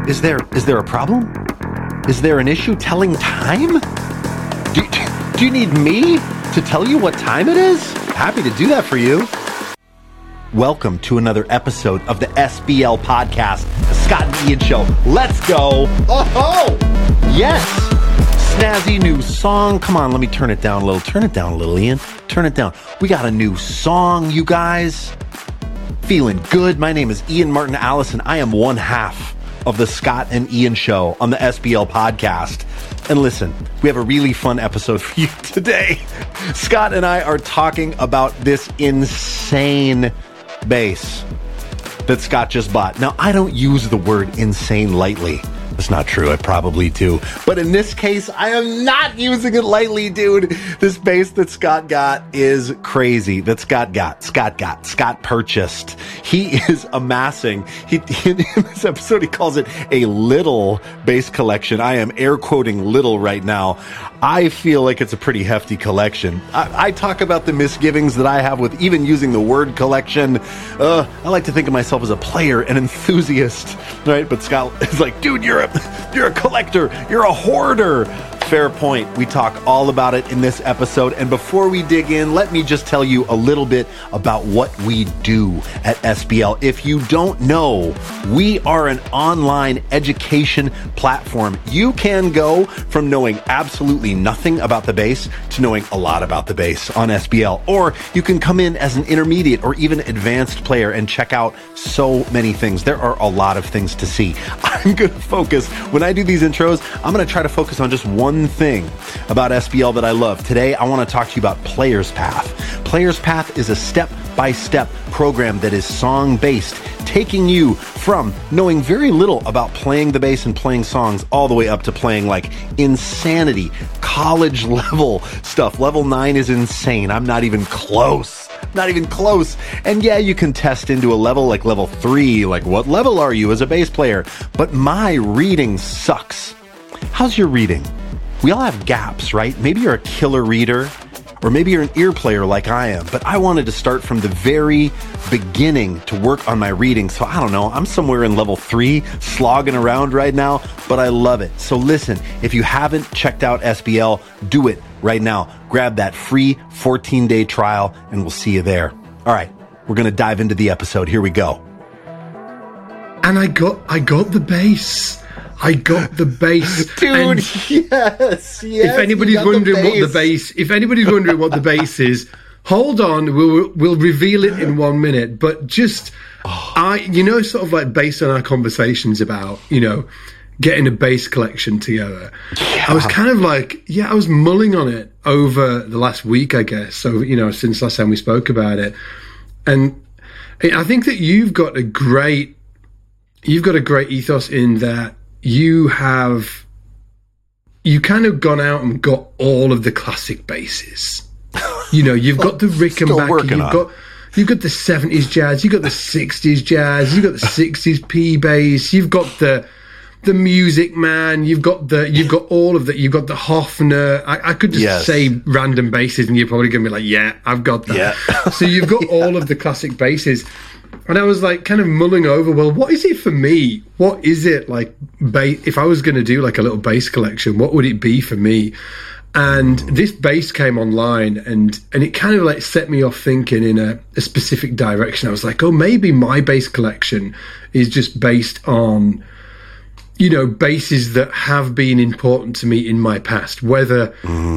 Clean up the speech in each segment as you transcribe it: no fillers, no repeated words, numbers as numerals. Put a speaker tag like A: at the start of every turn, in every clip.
A: Is there a problem? Is there an issue telling time? Do you need me to tell you what time it is? Happy to do that for you. Welcome to another episode of the SBL podcast, the Scott and Ian Show. Let's go. Oh, yes. Snazzy new song. Come on, let me turn it down a little. Turn it down a little, Ian. Turn it down. We got a new song, you guys. Feeling good. My name is Ian Martin Allison. I am one half of the Scott and Ian Show on the SBL podcast. And listen, we have a really fun episode for you today. Scott and I are talking about this insane bass that Scott just bought. Now, I don't use the word insane lightly. That's not true. I probably do. But in this case, I am not using it lightly, dude. This bass that Scott got is crazy. That Scott purchased. He is amassing. In this episode, he calls it a little bass collection. I am air quoting little right now. I feel like it's a pretty hefty collection. I talk about the misgivings that I have with even using the word collection. I like to think of myself as a player, an enthusiast, right? But Scott is like, dude, you're a collector. You're a hoarder. Fair point. We talk all about it in this episode. And before we dig in, let me just tell you a little bit about what we do at SBL. If you don't know, we are an online education platform. You can go from knowing absolutely nothing about the bass to knowing a lot about the bass on SBL. Or you can come in as an intermediate or even advanced player and check out so many things. There are a lot of things to see. I'm going to focus, when I do these intros, I'm going to try to focus on just one thing about SBL that I love. Today, I want to talk to you about Player's Path. Player's Path is a step-by-step program that is song-based, taking you from knowing very little about playing the bass and playing songs all the way up to playing like insanity, college level stuff. Level 9 is insane. I'm not even close. Not even close. And yeah, you can test into a level like level 3. Like, what level are you as a bass player? But my reading sucks. How's your reading? We all have gaps, right? Maybe you're a killer reader, or maybe you're an ear player like I am, but I wanted to start from the very beginning to work on my reading. So I don't know, I'm somewhere in level 3, slogging around right now, but I love it. So listen, if you haven't checked out SBL, do it right now. Grab that free 14-day trial and we'll see you there. All right, we're going to dive into the episode. Here we go.
B: And I got the bass. I got the bass,
A: dude. Yes.
B: If anybody's wondering what the bass is, hold on. We'll reveal it in 1 minute. But just sort of like based on our conversations about getting a bass collection together, I was kind of like, I was mulling on it over the last week, I guess. So since last time we spoke about it, and I think that you've got a great ethos in that. You kind of gone out and got all of the classic basses. You've got the Rickenbacker, you've got the 70s jazz, you've got the 60s jazz, you've got the 60s P bass, you've got the Music Man, you've got all of that, you've got the Hofner. I could just say random basses and you're probably going to be like, yeah, I've got that. Yeah. So you've got all of the classic basses. And I was like kind of mulling over, well, what is it for me? What is it like if I was going to do like a little bass collection, what would it be for me? And this bass came online and it kind of like set me off thinking in a specific direction. I was like, oh, maybe my bass collection is just based on, basses that have been important to me in my past, whether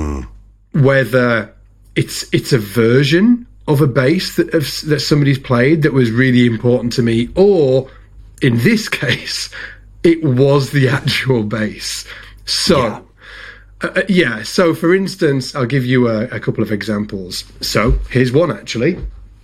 B: it's a version of a bass that somebody's played that was really important to me, or in this case, it was the actual bass. So, so for instance, I'll give you a couple of examples. So here's one actually.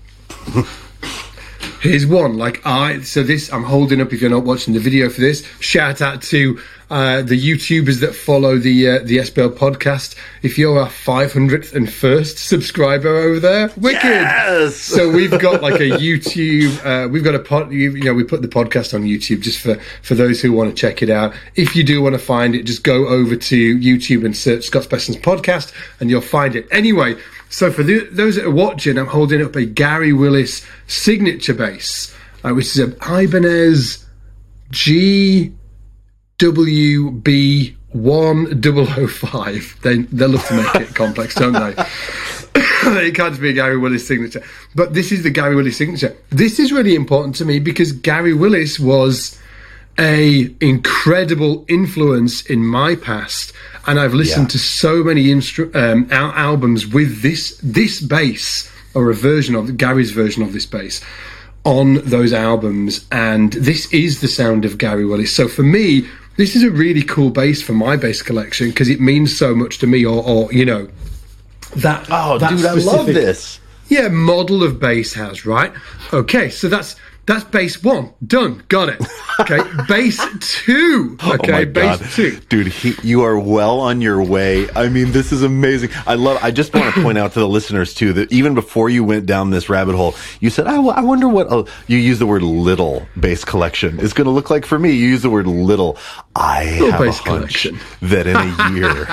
B: Here's one. I'm holding up, if you're not watching the video for this, shout out to the YouTubers that follow the SBL podcast. If you're our 501st subscriber over there, wicked.
A: Yes!
B: So we've got like a YouTube, we've got a pod, we put the podcast on YouTube just for those who want to check it out. If you do want to find it, just go over to YouTube and search Scott Spesson's podcast and you'll find it. Anyway, so for those that are watching, I'm holding up a Gary Willis signature bass, which is an Ibanez G WB1005. They love to make it complex, don't they? It can't just be a Gary Willis signature. But this is the Gary Willis signature. This is really important to me because Gary Willis was a incredible influence in my past, and I've listened to so many albums with this bass, or a version of Gary's version of this bass on those albums, and this is the sound of Gary Willis. So for me, this is a really cool bass for my bass collection because it means so much to me, or you know, that
A: dude, I love this.
B: Yeah, model of bass has, right? Okay, so that's bass 1. Done. Got it. Okay, bass 2. Okay, bass 2.
A: Dude, you are well on your way. I mean, this is amazing. I just want to point out to the listeners, too, that even before you went down this rabbit hole, you said, I wonder what you use the word little bass collection is going to look like for me. You use the word little. I have a hunch that in a year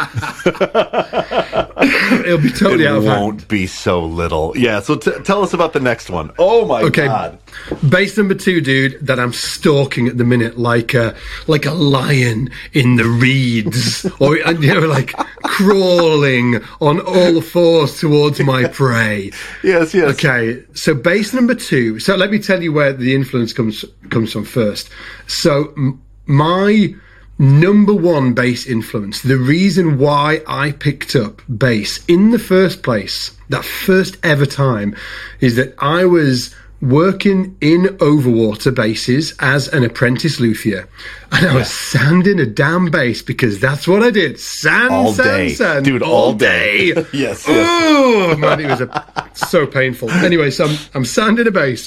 B: it'll be totally out of hand.
A: It won't be so little. Yeah, so tell us about the next one. Oh, my God.
B: Bass number 2, dude, that I'm stalking at the minute like a lion in the reeds, or like crawling on all fours towards my prey.
A: Yes.
B: Okay, so bass number 2. So let me tell you where the influence comes from first. So my number 1 bass influence, the reason why I picked up bass in the first place, that first ever time, is that I was working in overwater basses as an apprentice luthier, and I was sanding a damn bass because that's what I did. Sand,
A: dude, all day. Yes.
B: Oh man, it was so painful. Anyway, so I'm sanding a bass,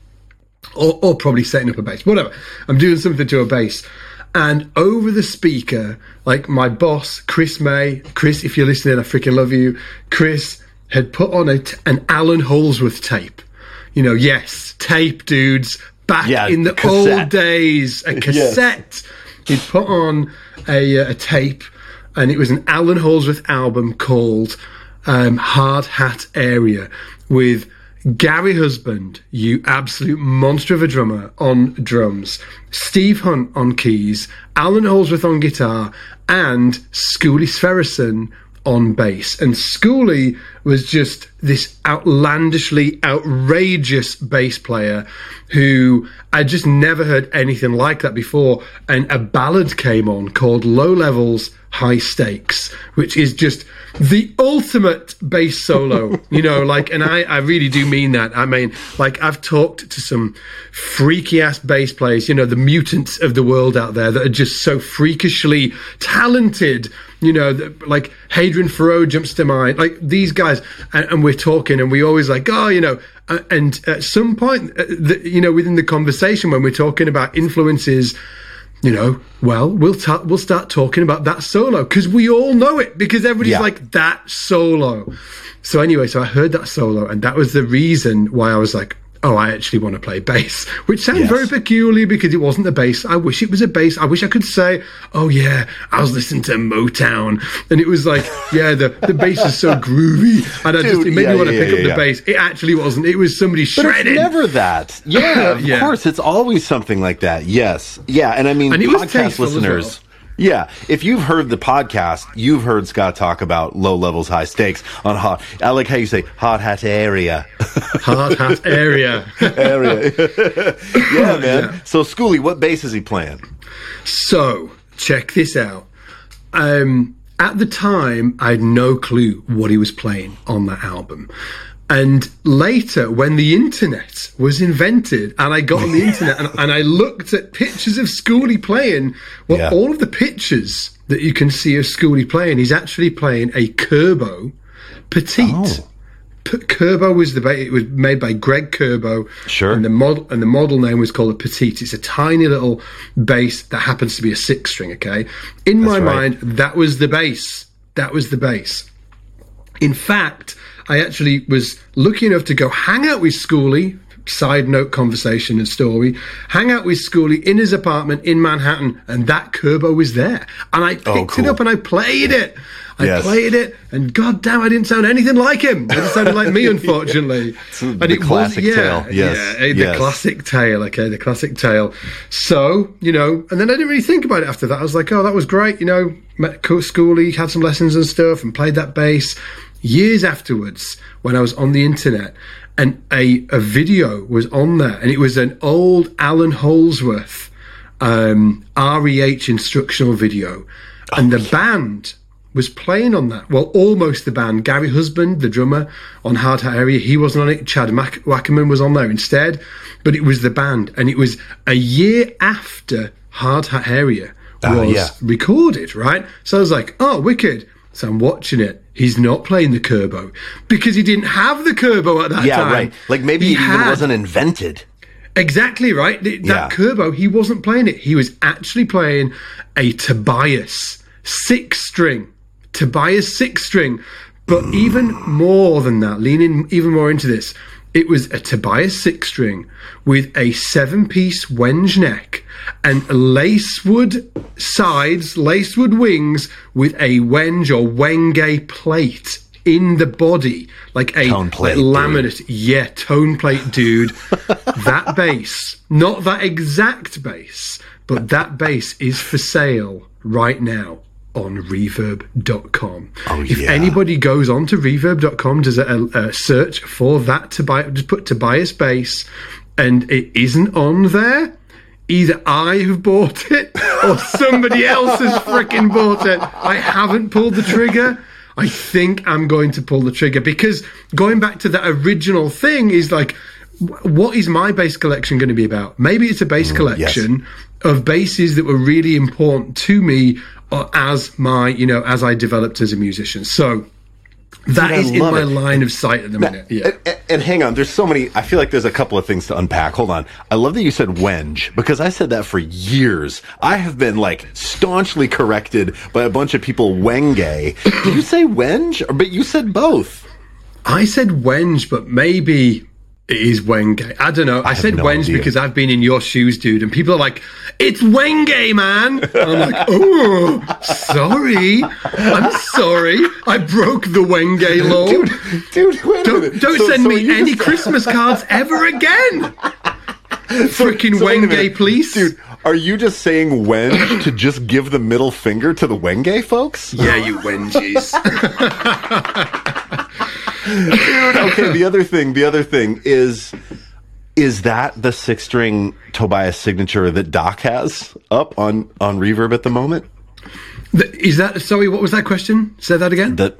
B: or probably setting up a bass, whatever. I'm doing something to a bass, and over the speaker, like my boss, Chris May. Chris, if you're listening, I freaking love you. Chris had put on an Alan Holdsworth tape. You know, yes, tape, dudes, back in the old days, a cassette. He'd put on a tape, and it was an Alan Holdsworth album called Hard Hat Area, with Gary Husband, you absolute monster of a drummer, on drums, Steve Hunt on keys, Alan Holdsworth on guitar, and Schooley Sverrisson on bass. And Schooley was just this outlandishly outrageous bass player who I just never heard anything like that before. And a ballad came on called Low Levels, High Stakes, which is just the ultimate bass solo, you know, like, and I really do mean that. I mean, like, I've talked to some freaky ass bass players, you know, the mutants of the world out there that are just so freakishly talented, you know, like Hadrian Farrow jumps to mind, like these guys, and we're talking, and we always like, oh, you know, and at some point, you know, within the conversation when we're talking about influences, you know, well, we'll start talking about that solo because we all know it, because everybody's like, that solo. So anyway, so I heard that solo, and that was the reason why I was like, oh, I actually want to play bass, which sounds very peculiar because it wasn't a bass. I wish it was a bass. I wish I could say, oh yeah, I was listening to Motown, and it was like, yeah, the bass is so groovy, and it made me want to pick up the bass. It actually wasn't. It was somebody shredding.
A: But it's never that. Yeah, of course, it's always something like that. Yes, yeah, and I mean, and podcast listeners. Yeah, if you've heard the podcast, you've heard Scott talk about Low Levels, High Stakes on hot. I like how you say Hard Hat Area.
B: Hard Hat Area.
A: Yeah, man. Yeah. So, Schooley, what bass is he playing?
B: So, check this out. At the time, I had no clue what he was playing on that album. And later, when the internet was invented, and I got on the internet and I looked at pictures of Schooley playing, all of the pictures that you can see of Schooley playing, he's actually playing a Kerbo Petite. Oh. Kerbo was it was made by Greg Kerbo.
A: Sure.
B: And the model name was called a Petite. It's a tiny little bass that happens to be a 6-string, okay? In my mind, that was the bass. That was the bass. In fact, I actually was lucky enough to go hang out with Schooley, side note conversation and story, hang out with Schooley in his apartment in Manhattan, and that Kerbo was there. And I picked it up and I played it. I played it, and god damn, I didn't sound anything like him. I just sounded like me, unfortunately.
A: And the classic tale. Yes.
B: The classic tale. Okay, the classic tale. So, you know, and then I didn't really think about it after that. I was like, oh, that was great. You know, met Schoolie, had some lessons and stuff, and played that bass. Years afterwards, when I was on the internet, and a video was on there, and it was an old Alan Holsworth REH instructional video, and the band was playing on that. Well, almost the band. Gary Husband, the drummer on Hard Hat Area, he wasn't on it. Chad Wackerman was on there instead, but it was the band, and it was a year after Hard Hat Area was recorded, right? So I was like, oh, wicked. So I'm watching it. He's not playing the Kerbo because he didn't have the Kerbo at that time.
A: Yeah, right. Like maybe it even wasn't invented.
B: Exactly, right? That Kerbo, he wasn't playing it. He was actually playing a Tobias 6-string. But even more than that, leaning even more into this, it was a Tobias 6-string with a 7-piece wenge neck and lacewood sides, lacewood wings with a wenge or wenge plate in the body, like a
A: tone plate,
B: laminate. Dude. Yeah, tone plate, dude. That bass, not that exact bass, but that bass is for sale right now on reverb.com. If anybody goes on to reverb.com, does a search for that Tobias, just put Tobias bass, and it isn't on there, either I have bought it or somebody else has freaking bought it. I haven't pulled the trigger. I think I'm going to pull the trigger, because going back to that original thing is like, what is my bass collection going to be about? Maybe it's a bass collection of basses that were really important to me as I developed as a musician. So that is in my line of sight at the minute. Yeah.
A: And hang on, there's so many. I feel like there's a couple of things to unpack. Hold on. I love that you said wenge, because I said that for years. I have been like staunchly corrected by a bunch of people. Wenge. Did you say wenge? But you said both.
B: I said wenge, but maybe it is wenge. I don't know. I said wenge because I've been in your shoes, dude, and people are like, "It's wenge, man." And I'm like, "Oh, sorry. I'm sorry. I broke the wenge law,
A: dude. Wait a minute.
B: Don't send me any Christmas cards ever again." Freaking wenge, please,
A: dude. Are you just saying wenge to just give the middle finger to the wenge folks?
B: Yeah, you wenges.
A: Dude, okay, the other thing is that the 6-string Tobias signature that Doc has up on Reverb at the moment?
B: Is that, sorry, what was that question? Say that again.
A: The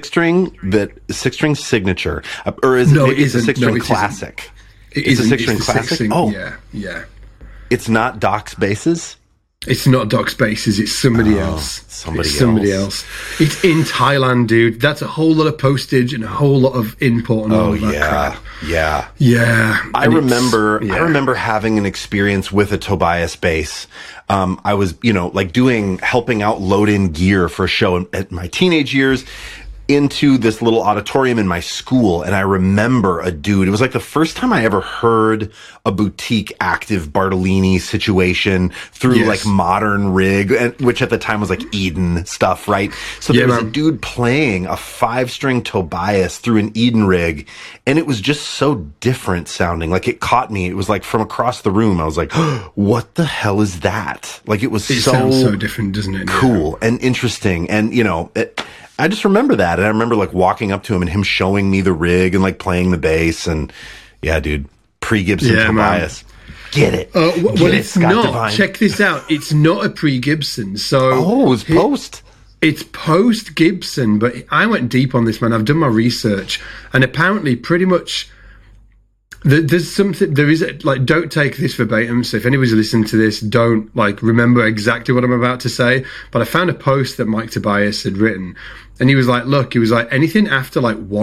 A: 6-string signature, or is it? It's a 6-string classic.
B: It's a 6-string
A: classic.
B: Yeah.
A: It's not Doc's basses.
B: It's not Doc's basses, it's somebody else. Somebody else. It's in Thailand, dude. That's a whole lot of postage and a whole lot of import and all of that crap. Yeah.
A: I remember having an experience with a Tobias bass. I was, helping out load in gear for a show at my teenage years, into this little auditorium in my school, and I remember a dude. It was like the first time I ever heard a boutique active Bartolini situation through like modern rig, which at the time was like Eden stuff, right? So there was a dude playing a 5-string Tobias through an Eden rig, and it was just so different sounding. Like, it caught me. It was like from across the room. I was like, oh, what the hell is that? Like, it
B: sounds so different, doesn't it?
A: Cool and interesting, and I just remember that, and I remember like walking up to him and him showing me the rig and like playing the bass, and yeah, dude, pre-Gibson Tobias. Man. Get it.
B: It's not. Divine. Check this out. It's not a pre-Gibson. So
A: it's post.
B: It's post-Gibson, but I went deep on this, man. I've done my research, and apparently pretty much there's something, don't take this verbatim. So if anybody's listening to this, don't remember exactly what I'm about to say. But I found a post that Mike Tobias had written, and he was like, anything after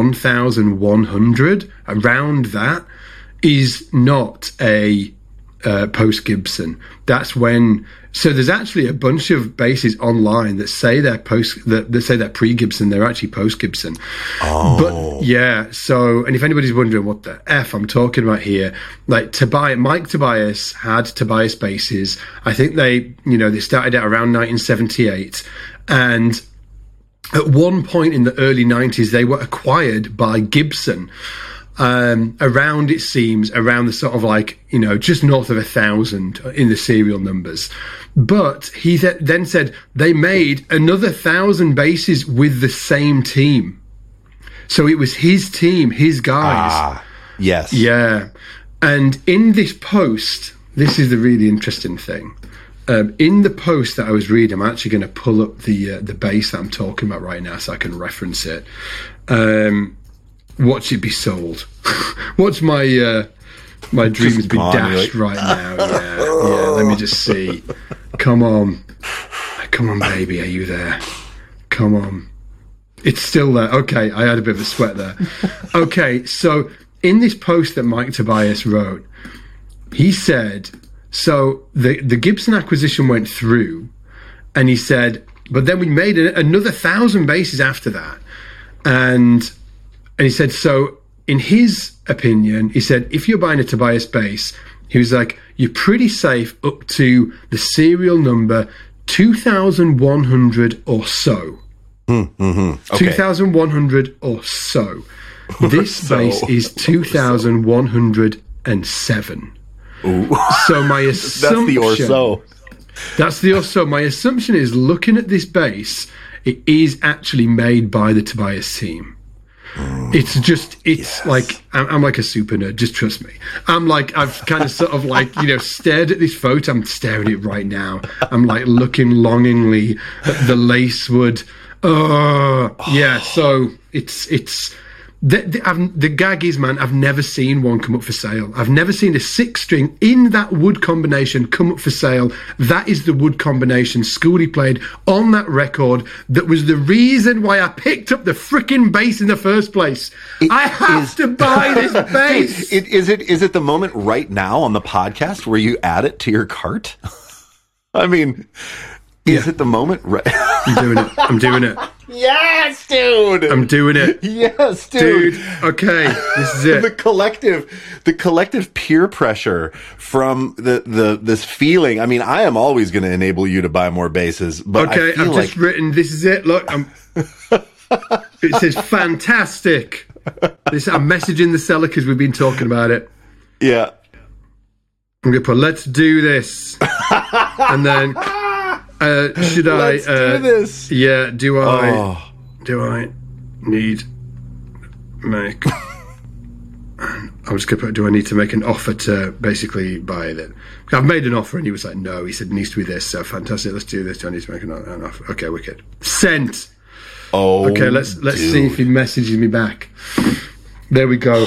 B: 1,100, around that, is not a post Gibson. That's when. So there's actually a bunch of basses online that say they're pre Gibson. They're actually post Gibson.
A: Oh,
B: but yeah. So, and if anybody's wondering what the F I'm talking about here, Mike Tobias had Tobias basses. I think they started out around 1978, and at one point in the early 90s, they were acquired by Gibson. Around, it seems, around the sort of like, you know, just north of 1,000 in the serial numbers. But he then said they made another 1,000 basses with the same team. So it was his team, his guys.
A: Ah, yes.
B: Yeah. And in this post, this is the really interesting thing. In the post that I was reading, I'm actually going to pull up the bass that I'm talking about right now so I can reference it. Watch it be sold. Watch my dreams be dashed right now. Yeah. Let me just see. Come on, baby, are you there? Come on. It's still there. Okay, I had a bit of a sweat there. Okay, so in this post that Mike Tobias wrote, he said, so the Gibson acquisition went through, and he said, but then we made another 1,000 basses after that. And he said, so in his opinion, he said, if you're buying a Tobias bass, he was like, you're pretty safe up to the serial number 2,100 or so.
A: Okay.
B: 2,100 or so. This bass is 2,107.
A: Ooh.
B: So my assumption...
A: That's the or so.
B: That's the or so. My assumption is, looking at this bass, it is actually made by the Tobias team. It's yes. Like, I'm like a super nerd, just trust me. I've kind of sort of like, you know, stared at this photo. I'm staring at it right now. I'm like looking longingly at the lacewood. Yeah, so it's the gag is, man, I've never seen one come up for sale. I've never seen a 6-string in that wood combination come up for sale. That is the wood combination Schooley played on that record. That was the reason why I picked up the freaking bass in the first place. I have to buy this bass.
A: Is it the moment right now on the podcast where you add it to your cart? I mean, is it the moment? Right?
B: I'm doing it.
A: Yes, dude.
B: I'm doing it.
A: Yes, dude.
B: Okay, this is it.
A: The collective peer pressure from this feeling. I mean, I am always going to enable you to buy more basses, but
B: okay, I've just written. This is it. Look, it says fantastic. I'm messaging the seller because we've been talking about it.
A: Yeah.
B: I'm going to put, let's do this, and then. Should I
A: do this?
B: Yeah, do I need make I'm just gonna put, do I need to make an offer to basically buy it? I've made an offer and he was like, no. He said it needs to be this. So fantastic, let's do this. Do I need to make an offer? Okay, wicked. Sent. Okay, let's see if he messages me back. There we go.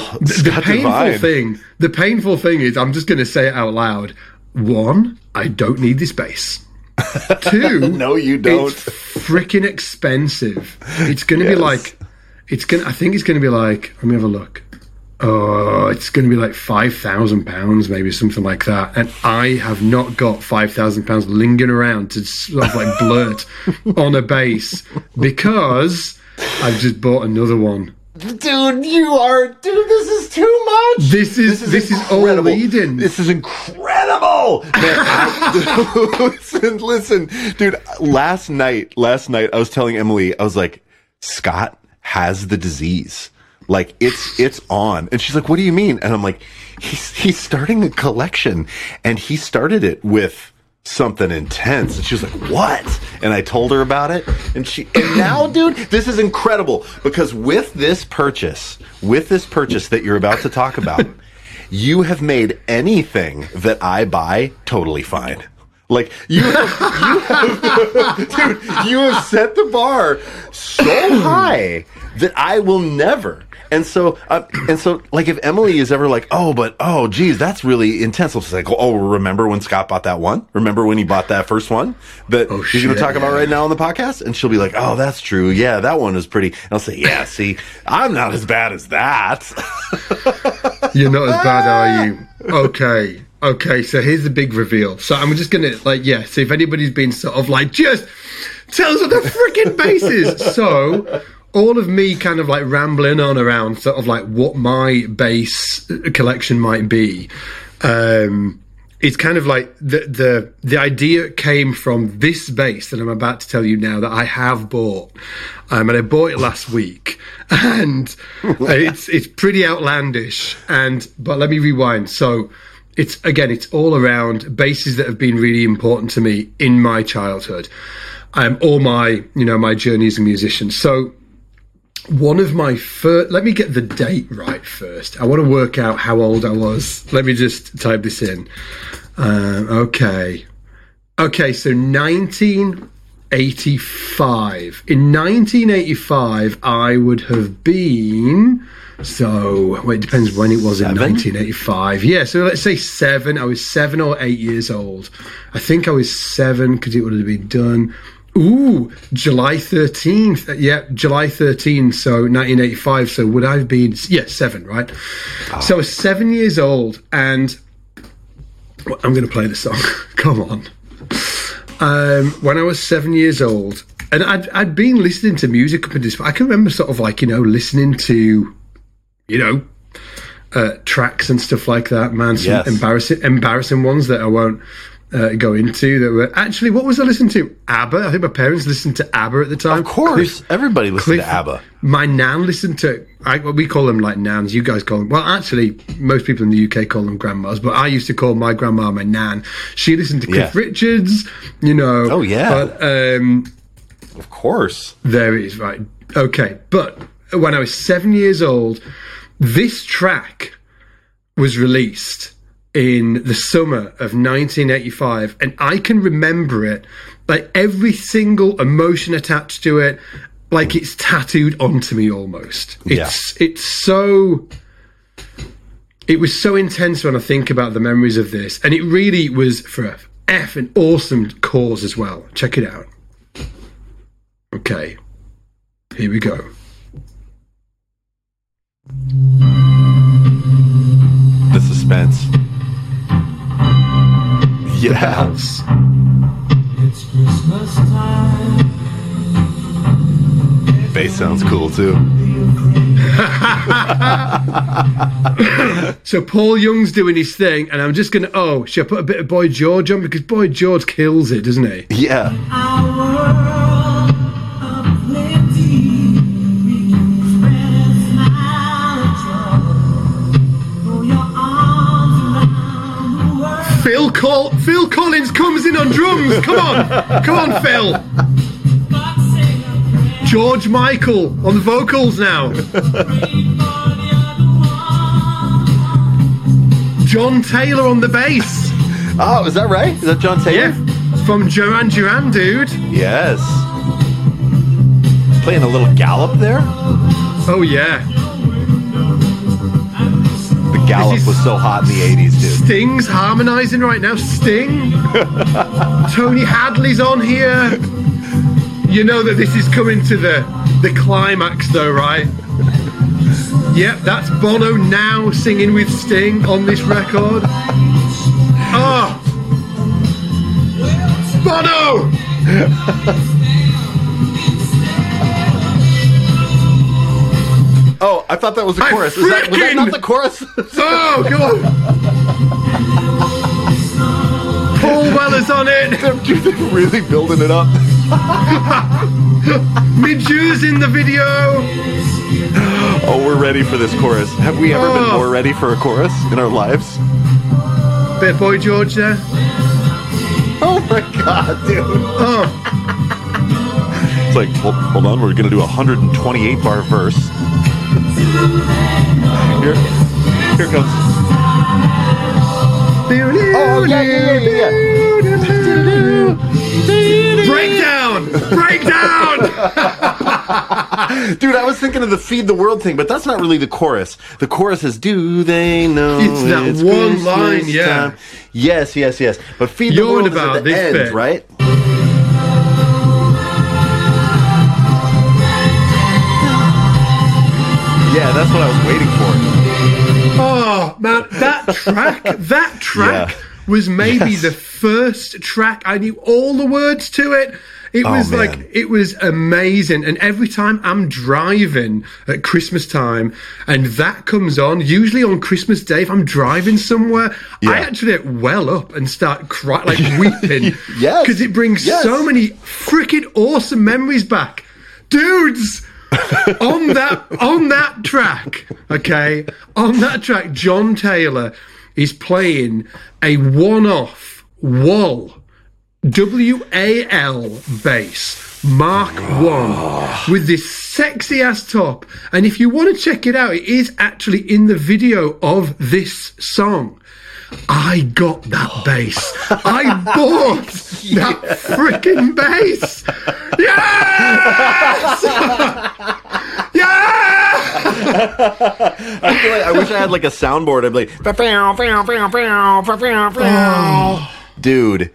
B: The painful thing is, I'm just gonna say it out loud. 1, I don't need this bass. 2,
A: no, you don't.
B: It's freaking expensive. It's going to be like, I think it's going to be like, let me have a look. Oh, it's going to be like £5,000, maybe something like that. And I have not got £5,000 lingering around to sort of like blurt on a bass because I've just bought another one.
A: Dude, this is too much.
B: This is all leading.
A: This is incredible. Man, listen, dude, last night I was telling Emily, I was like, Scott has the disease. Like, it's on. And she's like, what do you mean? And I'm like, he's starting a collection, and he started it with something intense. And she was like, what? And I told her about it, and now, dude, this is incredible, because with this purchase that you're about to talk about, you have made anything that I buy totally fine. Like, you have dude, you have set the bar so high that I will never. And so, like, if Emily is ever like, oh, geez, that's really intense. It's like, oh, remember when Scott bought that one? Remember when he bought that first one that he's going to talk about right now on the podcast? And she'll be like, oh, that's true. Yeah, that one is pretty. And I'll say, yeah, see, I'm not as bad as that.
B: You're not as bad, are you? Okay, so here's the big reveal. So I'm just going to, so if anybody's been sort of like, just tell us what the freaking bass is. So all of me kind of like rambling on around sort of like what my bass collection might be, it's kind of like the idea came from this bass that I'm about to tell you now that I have bought, and I bought it last week, and it's pretty outlandish. But let me rewind. So it's all around basses that have been really important to me in my childhood, or my journey as a musician. So one of my first, let me get the date right first. I want to work out how old I was. Let me just type this in. Okay, so 1985. In 1985, I would have been... So, well, it depends when it was. 7? In 1985. Yeah, so let's say 7. I was 7 or 8 years old. I think I was 7 because it would have been done... Ooh, July 13th. Yeah, July 13th, so 1985. So would I have been... Yeah, 7, right? Oh. So I was 7 years old, and... Well, I'm going to play the song. Come on. When I was 7 years old, and I'd been listening to music up until this... I can remember sort of like, listening to, tracks and stuff like that, man. Some embarrassing ones that I won't... go into that were actually, what was I listening to? ABBA. I think my parents listened to ABBA at the time.
A: Of course, everybody listened to ABBA.
B: My nan listened to, we call them like nans. You guys call them, well, actually, most people in the UK call them grandmas, but I used to call my grandma my nan. She listened to Cliff Richards, Oh yeah. But
A: of course,
B: there it is. Right. Okay, but when I was 7 years old, this track was released in the summer of 1985, and I can remember it, like every single emotion attached to it, like it's tattooed onto me almost. It was so intense when I think about the memories of this, and it really was for an awesome cause as well. Check it out. Okay, here we go.
A: The suspense. Yes.
C: It's Christmas time.
A: Bass sounds cool too.
B: So Paul Young's doing his thing, and I'm just gonna. Oh, should I put a bit of Boy George on, because Boy George kills it, doesn't he?
A: Yeah.
B: Phil Collins comes in on drums. Come on, Phil. George Michael on the vocals now. John Taylor on the bass.
A: Oh, is that right? Is that John Taylor?
B: Yeah, from Duran Duran, dude.
A: Yes. Playing a little gallop there.
B: Oh yeah.
A: Gallop was so hot in the 80s, dude.
B: Sting's harmonizing right now. Sting. Tony Hadley's on here. You know that this is coming to the climax, though, right? Yep, that's Bono now singing with Sting on this record. Oh, Bono!
A: Oh, I thought that was the chorus. Was that not the chorus?
B: Oh, come on. Paul Weller's on it.
A: They're really building it up.
B: Midju's in the video.
A: Oh, we're ready for this chorus. Have we ever been more ready for a chorus in our lives?
B: Bit of Boy George there.
A: Oh my God, dude.
B: Oh.
A: It's like, hold on, we're going to do a 128 bar verse. Here it comes. Oh, yeah.
B: Breakdown!
A: Dude, I was thinking of the Feed the World thing, but that's not really the chorus. The chorus is, do they know
B: it's that
A: it's
B: one
A: Christmas
B: line, yeah.
A: time? Yes. But Feed the World is at the end, bit. Right? Yeah, that's what I was waiting for.
B: Oh, man, that track was maybe the first track I knew all the words to it. It was it was amazing. And every time I'm driving at Christmas time and that comes on, usually on Christmas Day, if I'm driving somewhere, I actually well up and start crying, like weeping. Because it brings so many freaking awesome memories back. Dudes! on that track, John Taylor is playing a one-off Wal WAL bass Mark 1 with this sexy ass top. And if you want to check it out, it is actually in the video of this song. I got that bass. I bought that freaking bass. Yes! Yeah!
A: I feel like I wish I had like a soundboard. I'd be like, dude.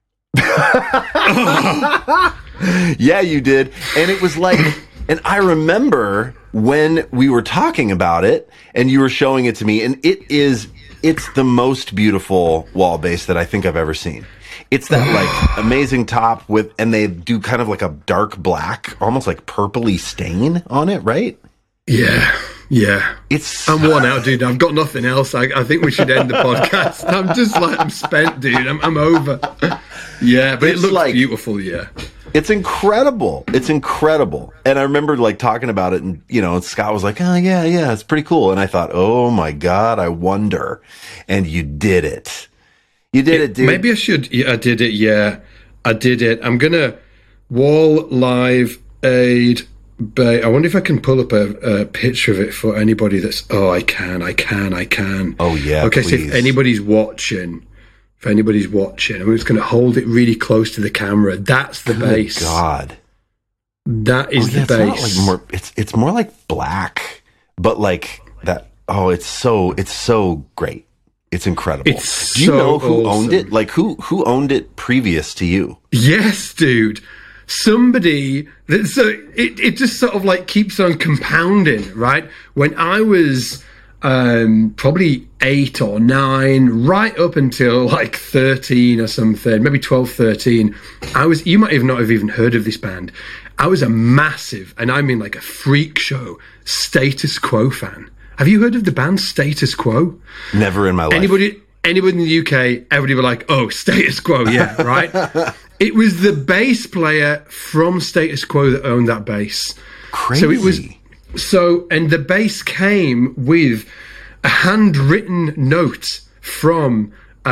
A: Yeah, you did. And it was like, and I remember when we were talking about it and you were showing it to me, and it's the most beautiful wall bass that I think I've ever seen. It's that like amazing top with, and they do kind of like a dark black, almost like purpley stain on it, right?
B: Yeah. I'm worn out, dude. I've got nothing else. I think we should end the podcast. I'm spent, dude. I'm over. Yeah, but it looks like beautiful. Yeah.
A: It's incredible. It's incredible. And I remember like talking about it and, Scott was like, oh yeah, it's pretty cool. And I thought, oh my God, I wonder. And you did it. You did it, dude.
B: Maybe I should. Yeah, I did it. Yeah, I did it. I'm going to Wal Live Aid Bay. I wonder if I can pull up a picture of it for anybody that's, I can.
A: Oh yeah.
B: Okay.
A: Please.
B: So if anybody's watching, I'm just going to hold it really close to the camera. That's the bass.
A: God,
B: that is the bass.
A: It's more like black, but like that. Oh, it's so great. It's incredible. Do you know who owned it? Like who owned it previous to you?
B: Yes, dude. Somebody. So it just sort of like keeps on compounding, right? When I was probably 8 or 9, right up until like 13 or something, maybe 12, 13. You might not have even heard of this band. I was a massive, and I mean like a freak show, Status Quo fan. Have you heard of the band Status Quo?
A: Never in my life.
B: Anybody in the UK, everybody were like, oh, Status Quo, yeah, right? It was the bass player from Status Quo that owned that bass.
A: Crazy.
B: So it was. And the bass came with a handwritten note from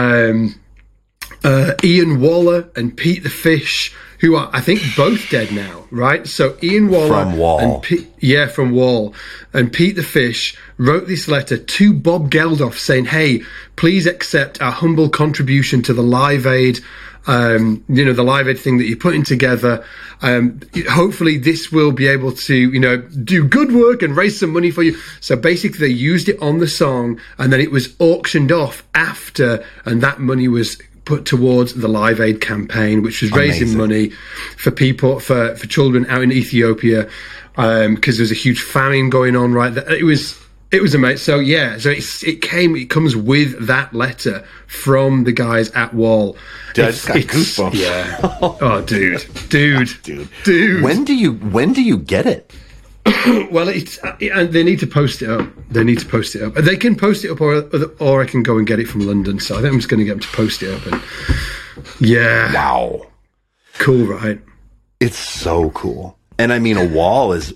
B: Ian Waller and Pete the Fish, who are, I think, both dead now, right? So Ian Waller
A: from Wal.
B: From Wal, and Pete the Fish wrote this letter to Bob Geldof saying, hey, please accept our humble contribution to the Live Aid, the Live Aid thing that you're putting together. Hopefully this will be able to, do good work and raise some money for you. So basically they used it on the song and then it was auctioned off after, and that money was put towards the Live Aid campaign, which was raising money for people, for children out in Ethiopia, because there's a huge famine going on right there. It was amazing. So yeah, it comes with that letter from the guys at Wal.
A: Dude, I just got goosebumps.
B: Yeah. Oh, dude.
A: When do you get it?
B: Well, they need to post it up. They can post it up, or I can go and get it from London. So I think I'm just going to get them to post it up. And yeah,
A: wow,
B: cool, right?
A: It's so cool. And I mean, a wall is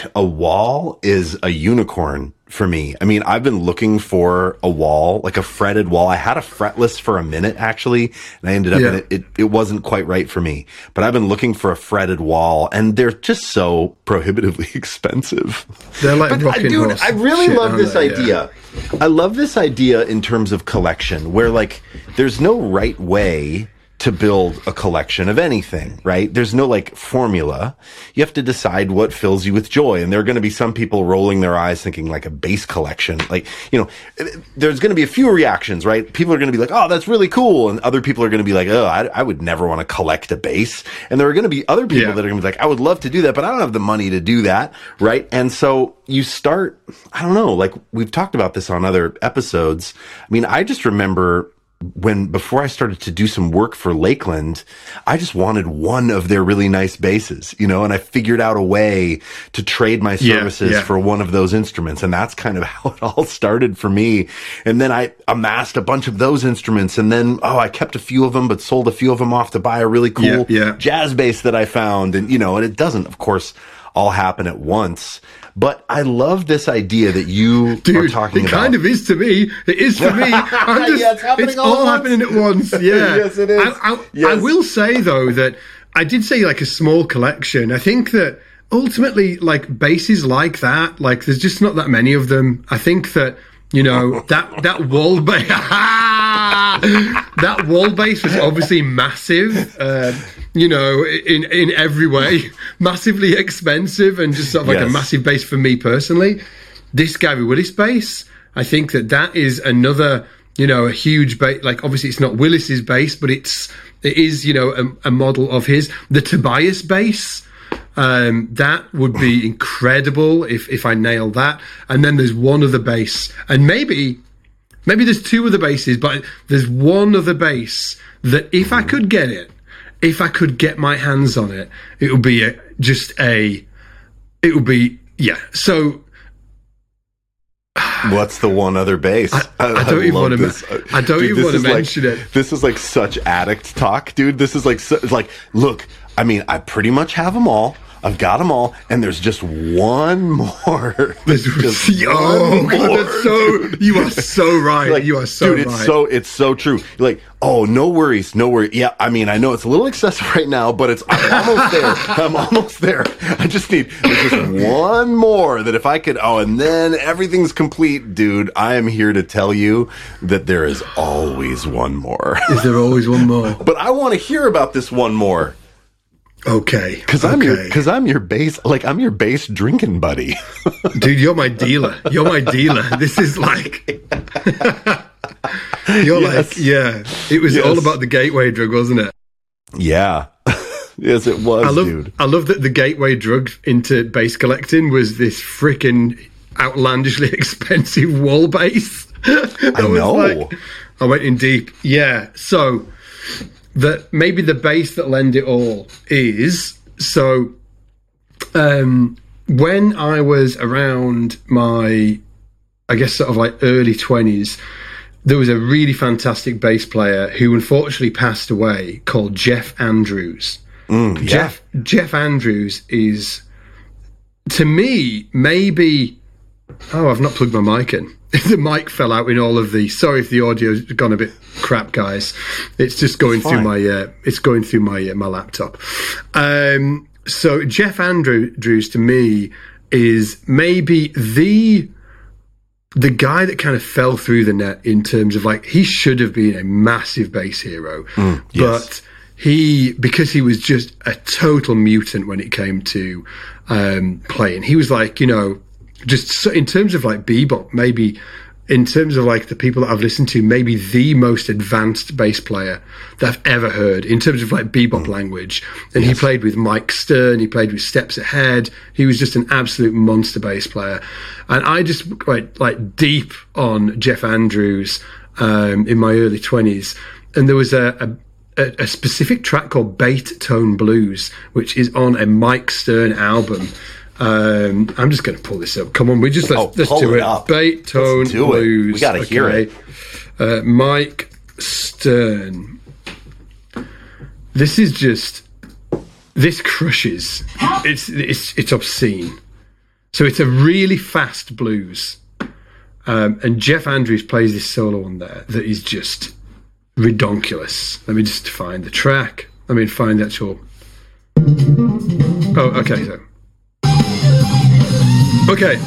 A: a unicorn for me. I mean, I've been looking for a wall, like a fretted wall. I had a fretless for a minute actually, and I ended up it wasn't quite right for me. But I've been looking for a fretted wall, and they're just so prohibitively expensive.
B: They're like rocking horse.
A: I really love this idea.
B: Yeah.
A: I love this idea in terms of collection, where like there's no right way to build a collection of anything, right? There's no like formula. You have to decide what fills you with joy. And there are going to be some people rolling their eyes thinking like a bass collection. Like, there's going to be a few reactions, right? People are going to be like, oh, that's really cool. And other people are going to be like, oh, I would never want to collect a bass. And there are going to be other people that are going to be like, I would love to do that, but I don't have the money to do that, right? And so you start, I don't know, like we've talked about this on other episodes. I mean, I just remember before I started to do some work for Lakeland, I just wanted one of their really nice basses, and I figured out a way to trade my services for one of those instruments. And that's kind of how it all started for me. And then I amassed a bunch of those instruments, and then, I kept a few of them, but sold a few of them off to buy a really cool jazz bass that I found. And, and it doesn't, of course, all happen at once. But I love this idea that you are talking about.
B: It kind of is to me. It is to me. It's all happening at once. Yeah.
A: Yes, it is.
B: I will say, though, that I did say like a small collection. I think that ultimately, like basses like that, like there's just not that many of them. I think that, that wall bass, that wall bass was obviously massive. In every way, massively expensive, and just sort of like a massive bass for me personally. This Gary Willis bass, I think that is another, a huge bass. Like obviously it's not Willis's bass, but it is, a model of his. The Tobias bass, that would be incredible if I nail that. And then there's one other bass, and maybe there's two other basses, but there's one other bass that if I could get it. If I could get my hands on it, it would be So,
A: what's the one other bass?
B: I don't even want to mention it.
A: This is like such addict talk, dude. This is like, look, I mean, I pretty much have them all. I've got them all, and there's just one more.
B: You are so right.
A: Like,
B: you are so
A: dude,
B: right.
A: It's so true. You're like, oh, no worries. Yeah, I mean, I know it's a little excessive right now, but I'm almost there. There's just one more that if I could, and then everything's complete, dude. I am here to tell you that there is always one more.
B: Is there always one more?
A: But I want to hear about this one more.
B: Okay.
A: Because I'm your bass, I'm your bass drinking buddy.
B: Dude, you're my dealer. This is like, it was all about the gateway drug, wasn't it?
A: Yeah. Yes, it was, dude.
B: I love that the gateway drug into bass collecting was this freaking outlandishly expensive wall bass.
A: I know.
B: I went in deep. Yeah. So, maybe the bass that lend it all is when I was around my, I guess sort of like early 20s, there was a
A: Mm,
B: really fantastic bass player who unfortunately passed away called Jeff Andrews. Jeff Andrews is, to me, maybe... Oh, I've not plugged my mic in. The mic fell out in all of these. Sorry if the audio's gone a bit crap, guys. It's just going through my my laptop. So Jeff Andrews to me is maybe the guy that kind of fell through the net in terms of he should have been a massive bass hero, but because he was just a total mutant when it came to playing. He was just so, in terms of bebop, maybe in terms of the people that I've listened to, maybe the most advanced bass player that I've ever heard in terms of bebop language. And he played with Mike Stern, he played with Steps Ahead. He was just an absolute monster bass player. And I just went deep on Jeff Andrews in my early 20s. And there was a specific track called Bait Tone Blues, which is on a Mike Stern album. I'm just going to pull this up. Come on, let's do it.
A: Up.
B: Bait Tone Blues.
A: We got to hear it.
B: Mike Stern. This crushes. It's obscene. So it's a really fast blues, and Jeff Andrews plays this solo on there that is just redonkulous. Let me just find the track. Find the actual. Oh, okay. So. Okay.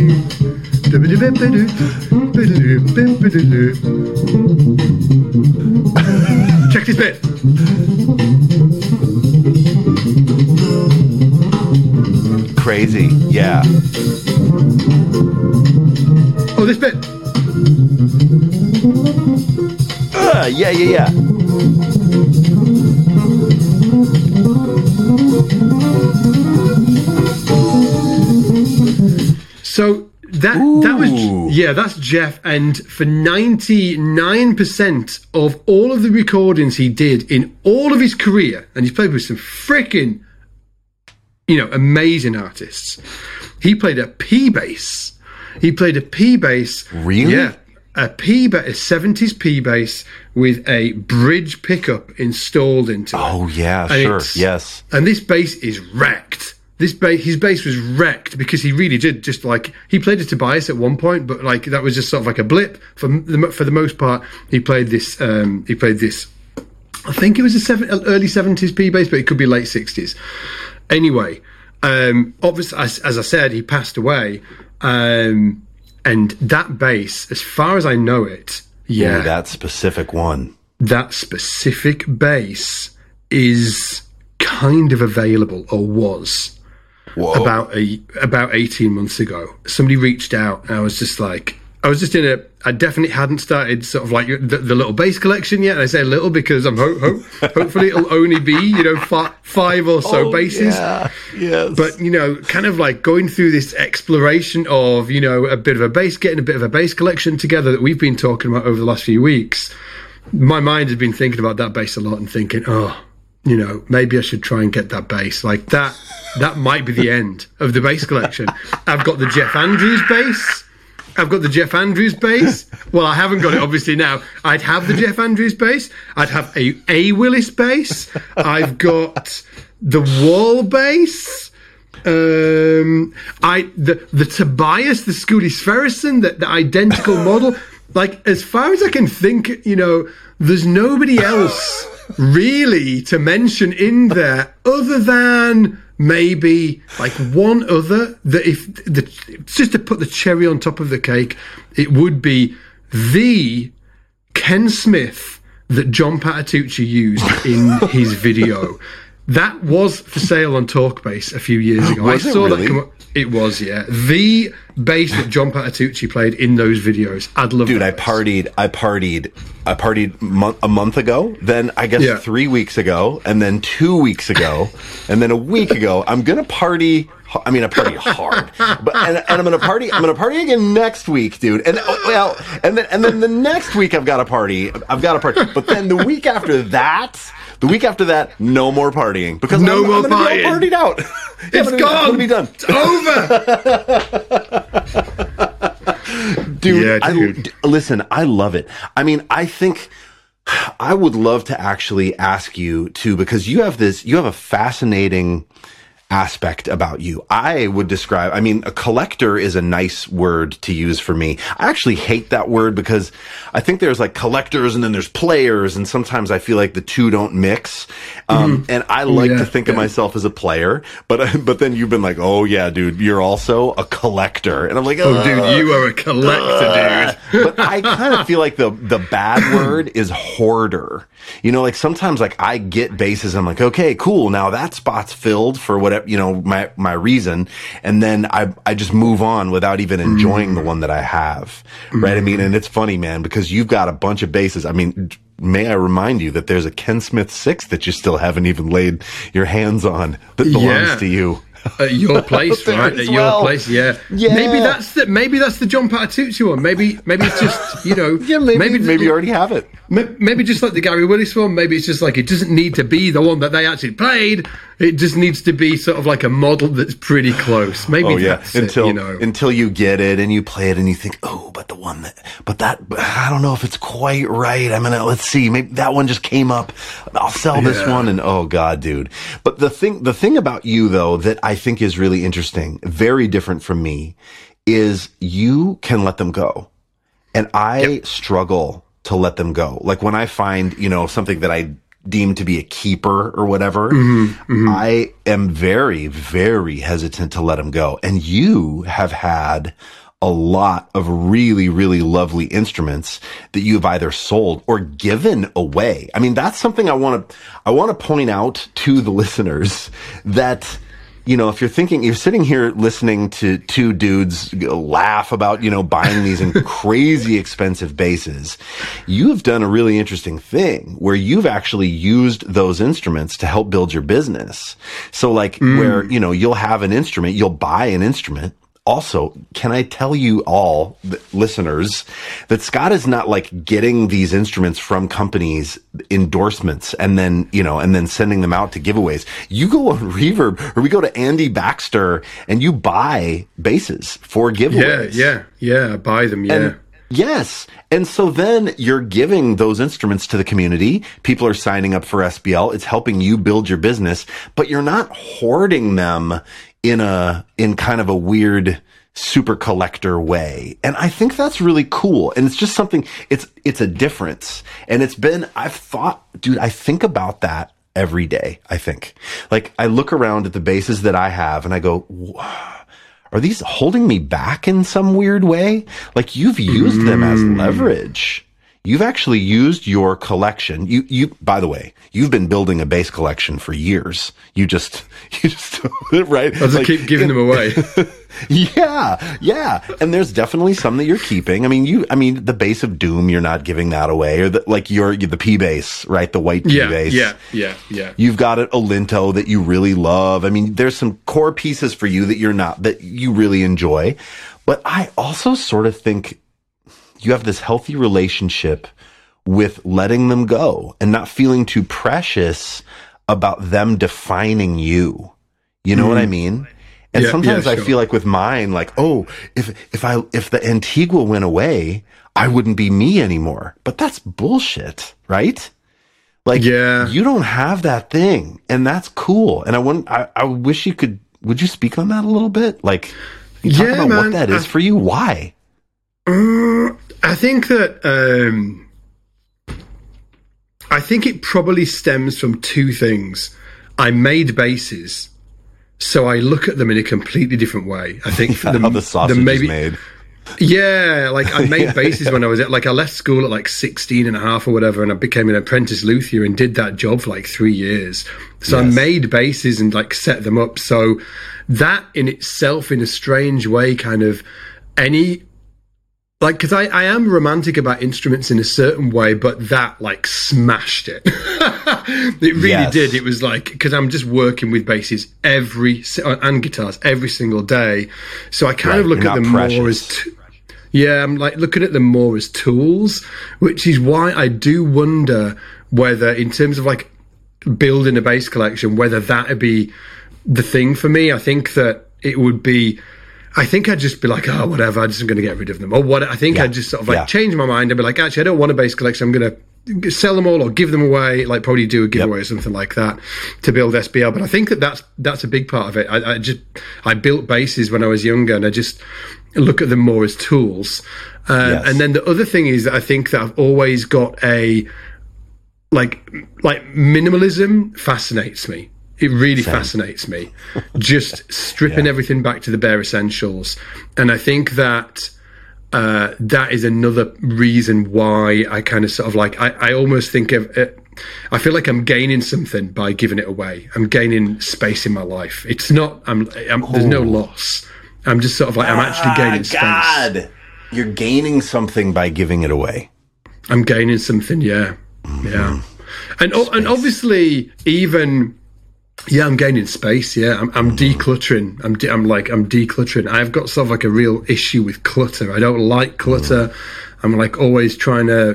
B: Check this bit.
A: Crazy, yeah.
B: Oh, this bit.
A: Yeah.
B: So that was that's Jeff, and for 99% of all of the recordings he did in all of his career, and he's played with some freaking, amazing artists. He played a P bass.
A: Really?
B: Yeah. A 70s P bass with a bridge pickup installed into it.
A: Oh yeah,
B: And
A: sure, yes.
B: And this bass is wrecked. His bass was wrecked because he really did just he played it to Tobias at one point, but that was just sort of like a blip. For the most part, he played this. I think it was early 70s P bass, but it could be late 60s. Anyway, obviously, as I said, he passed away. And that bass, as far as I know it,
A: Ooh, that specific one.
B: That specific bass is kind of available, or was.
A: Whoa.
B: About 18 months ago. Somebody reached out, and I was just I definitely hadn't started sort of the little bass collection yet. And I say little because I'm hopefully it'll only be, 5 or so basses.
A: Yeah. Yes.
B: But, kind of going through this exploration of, a bit of a bass, getting a bit of a bass collection together that we've been talking about over the last few weeks. My mind has been thinking about that bass a lot and thinking, maybe I should try and get that bass. That might be the end of the bass collection. I've got the Jeff Andrews bass. Well, I haven't got it obviously now. I'd have the Jeff Andrews bass. I'd have a Willis bass. I've got the Wall bass. The Tobias, the Scooty Sverrisson, the identical model. As far as I can think, there's nobody else really to mention in there other than maybe one other, that just to put the cherry on top of the cake, it would be the Ken Smith that John Patitucci used in his video. That was for sale on Talkbass a few years ago.
A: Was
B: I saw
A: really?
B: that come up. It was, yeah. The bass that John Patitucci played in those videos. I'd love
A: Dude,
B: that
A: I partied a month ago, then I guess 3 weeks ago, and then 2 weeks ago, and then a week ago. I party hard, but and I'm gonna party again next week, dude. And then the next week I've got a party. But then the week after that, no more partying, because I'm gonna be all partied out.
B: It's gone.
A: I'm gonna be done.
B: It's over.
A: Dude, listen, I love it. I think I would love to actually ask you to, because you have a fascinating aspect about you. I would describe, a collector is a nice word to use for me. I actually hate that word because I think there's collectors and then there's players, and sometimes I feel like the two don't mix. And I like to think of myself as a player, but then you've been like, oh yeah, dude, you're also a collector. And I'm like,
B: oh dude, you are a collector,
A: dude. But I kind of feel like the bad word is hoarder. Sometimes I get bases, I'm like, okay, cool, now that spot's filled for whatever, my reason, and then I just move on without even enjoying the one that I have, right? And it's funny, man, because you've got a bunch of bases. May I remind you that there's a Ken Smith 6 that you still haven't even laid your hands on that belongs to you.
B: At your place, right? At your place, yeah. Maybe that's the John Patitucci one. Maybe it's just
A: maybe you already have it.
B: Maybe just like the Gary Willis one. Maybe it's just it doesn't need to be the one that they actually played. It just needs to be sort of like a model that's pretty close. Maybe that's
A: until you get it and you play it and you think, oh, but I don't know if it's quite right. Let's see, maybe that one just came up. I'll sell this one, and oh god, dude. But the thing about you though that I think is really interesting, very different from me, is you can let them go, and I struggle to let them go. When I find something that I deemed to be a keeper or whatever, I am very, very hesitant to let them go. And you have had a lot of really, really lovely instruments that you've either sold or given away. I mean, that's something I want to point out to the listeners that, you know, if you're sitting here listening to two dudes laugh about, you know, buying these crazy expensive basses, you've done a really interesting thing where you've actually used those instruments to help build your business. So like where, you know, you'll have an instrument, you'll buy an instrument. Also, can I tell you all, listeners, that Scott is not like getting these instruments from companies, endorsements, and then, you know, and then sending them out to giveaways. You go on Reverb, or we go to Andy Baxter, and you buy basses for giveaways.
B: Yeah, I buy them, yeah.
A: Yes. And so then you're giving those instruments to the community. People are signing up for SBL. It's helping you build your business, but you're not hoarding them in kind of a weird super collector way. And I think that's really cool. And it's just something, it's a difference. And I think about that every day, I think. Like, I look around at the basses that I have and I go, are these holding me back in some weird way? Like, you've used them as leverage. You've actually used your collection. You, by the way, you've been building a bass collection for years. You just, right?
B: I'll just keep giving them away.
A: Yeah. And there's definitely some that you're keeping. I mean, the Bass of Doom, you're not giving that away, or the P bass, right? The white P bass.
B: Yeah.
A: You've got an Olinto that you really love. I mean, there's some core pieces for you that you really enjoy. But I also sort of think you have this healthy relationship with letting them go and not feeling too precious about them defining you. You know what I mean? And sometimes I feel like with mine, like, oh, if the Antigua went away, I wouldn't be me anymore. But that's bullshit, right? Like, you don't have that thing, and that's cool. And I wish you could. Would you speak on that a little bit? Like, talk about what that is for you. Why?
B: I think that I think it probably stems from two things. I made basses, so I look at them in a completely different way. I think for
A: how the sausage is made.
B: Yeah, like I made basses when I was I left school at like 16 and a half or whatever, and I became an apprentice luthier and did that job for like 3 years. So I made basses and like set them up. So that in itself, in a strange way, kind of because I am romantic about instruments in a certain way, but that like smashed it. It really did. It was like, because I'm just working with basses and guitars every single day. So I kind of look at them more as, I'm like looking at them more as tools, which is why I do wonder whether, in terms of like building a bass collection, whether that would be the thing for me. I think that it would be, I think I'd just be like, oh, whatever, I'm just going to get rid of them. Or what? I think I'd just sort of like change my mind and be like, actually, I don't want a bass collection. I'm going to sell them all or give them away, like probably do a giveaway or something like that to build SBL. But I think that's a big part of it. I built basses when I was younger, and I just look at them more as tools. And then the other thing is that I think that I've always got a like minimalism fascinates me. It really fascinates me, just stripping everything back to the bare essentials. And I think that that is another reason why I kind of sort of like, I almost think of it, I feel like I'm gaining something by giving it away. I'm gaining space in my life. It's not, there's no loss. I'm just sort of like, I'm actually gaining space. God,
A: you're gaining something by giving it away.
B: I'm gaining something, yeah. And obviously even... I'm gaining space. I'm decluttering. I'm decluttering. I've got sort of like a real issue with clutter. I don't like clutter. I'm like always trying to,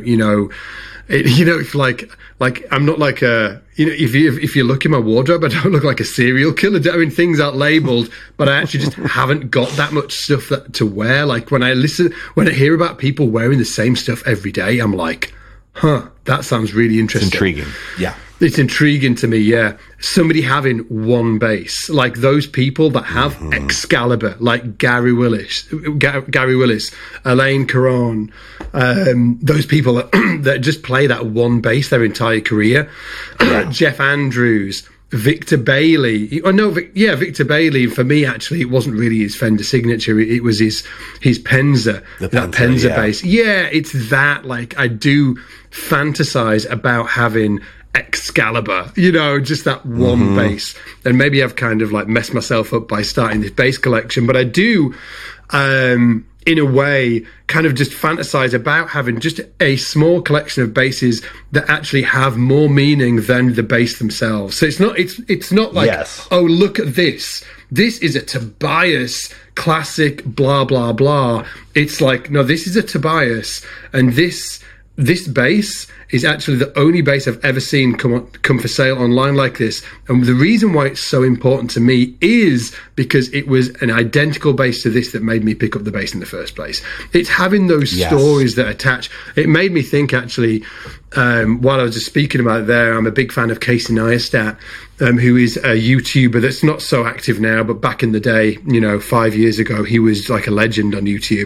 B: if like I'm not like a, if you look in my wardrobe, I don't look like a serial killer. I mean, things aren't labeled, but I actually just haven't got that much stuff to wear. Like when I hear about people wearing the same stuff every day, I'm like, that sounds really interesting.
A: It's intriguing. Yeah.
B: It's intriguing to me, yeah. Somebody having one bass, like those people that have Excalibur, like Gary Willis, Alain Caron, those people that just play that one bass their entire career. Jeff Andrews, Victor Bailey. Victor Bailey. For me, actually, it wasn't really his Fender signature. It was his Penza, Penza bass. Yeah, it's that. Like, I do fantasize about having Excalibur, just that one bass. And maybe I've kind of like messed myself up by starting this bass collection, but I do, in a way, kind of just fantasize about having just a small collection of basses that actually have more meaning than the bass themselves. So it's not like, oh, look at this. This is a Tobias classic, blah, blah, blah. It's like, no, this is a Tobias, and this bass is actually the only bass I've ever seen come for sale online like this. And the reason why it's so important to me is because it was an identical bass to this that made me pick up the bass in the first place. It's having those stories that attach. It made me think, actually, while I was just speaking about it there, I'm a big fan of Casey Neistat, who is a YouTuber that's not so active now, but back in the day, 5 years ago, he was like a legend on YouTube.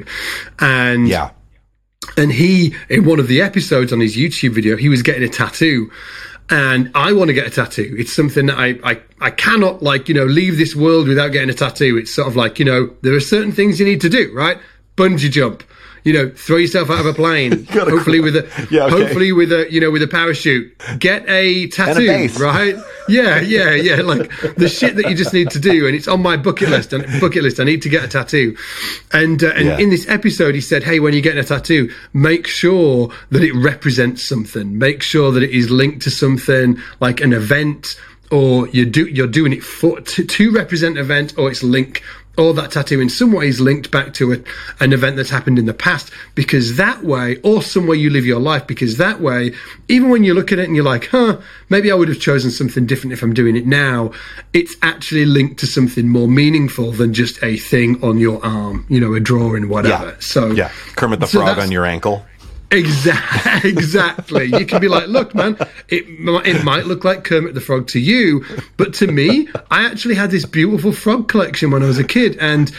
B: And he, in one of the episodes on his YouTube video, he was getting a tattoo. And I want to get a tattoo. It's something that I cannot, leave this world without getting a tattoo. It's sort of like, there are certain things you need to do, right? Bungee jump. Throw yourself out of a plane. hopefully with a parachute. Get a tattoo, right? Yeah. Like the shit that you just need to do, and it's on my bucket list. I need to get a tattoo. And in this episode, he said, "Hey, when you're getting a tattoo, make sure that it represents something. Make sure that it is linked to something like an event, or you're doing it to represent an event, or it's linked." Or that tattoo in some way is linked back to an event that's happened in the past, because that way, or some way you live your life, because that way, even when you look at it and you're like, maybe I would have chosen something different if I'm doing it now, it's actually linked to something more meaningful than just a thing on your arm, a drawing, whatever.
A: Kermit the Frog on your ankle.
B: Exactly. You can be like, look, man, it might look like Kermit the Frog to you, but to me, I actually had this beautiful frog collection when I was a kid, and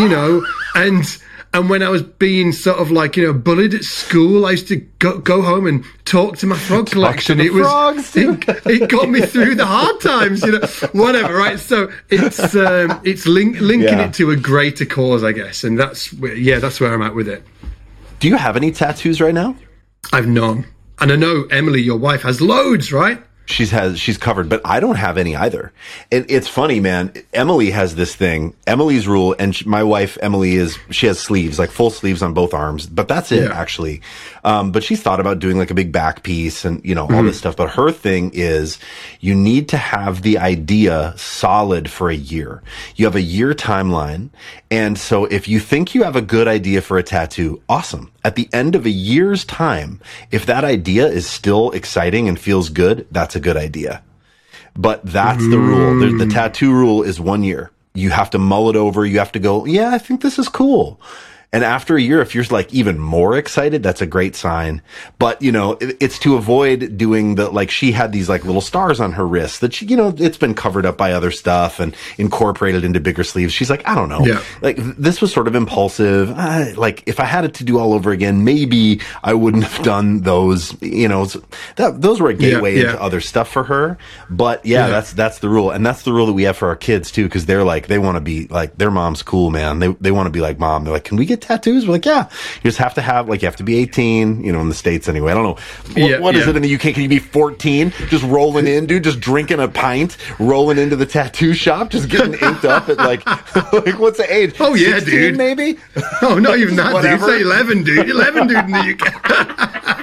B: and when I was being sort of like, bullied at school, I used to go home and talk to my frog collection. It got me through the hard times, whatever, right? So it's linking it to a greater cause, I guess, and that's where I'm at with it.
A: Do you have any tattoos right now?
B: I've none. And I know Emily, your wife, has loads, right?
A: She's covered, but I don't have any either. It's funny, man. Emily has this thing, Emily's rule, and my wife, Emily, she has sleeves, like full sleeves on both arms, but that's it, actually. But she's thought about doing like a big back piece and, all this stuff. But her thing is you need to have the idea solid for a year. You have a year timeline. And so if you think you have a good idea for a tattoo, awesome. At the end of a year's time, if that idea is still exciting and feels good, that's a good idea. But that's the rule. The tattoo rule is 1 year. You have to mull it over. You have to go, I think this is cool. And after a year, if you're like even more excited, that's a great sign. But, it's to avoid doing she had these like little stars on her wrist that she, it's been covered up by other stuff and incorporated into bigger sleeves. She's like, I don't know. Yeah. Like this was sort of impulsive. If I had it to do all over again, maybe I wouldn't have done those, those were a gateway into other stuff for her. But that's the rule. And that's the rule that we have for our kids too. Cause they're like, they want to be like, their mom's cool, man. They want to be like mom. They're like, can we get tattoos? We're like, you just have to have you have to be 18, in the States anyway. I don't know. What is it in the UK? Can you be 14? Just rolling in, dude, just drinking a pint, rolling into the tattoo shop, just getting inked up at like what's the age?
B: Oh yeah, 16, dude.
A: Maybe?
B: Oh, not even that, dude. Say 11, dude. 11, dude, in the UK.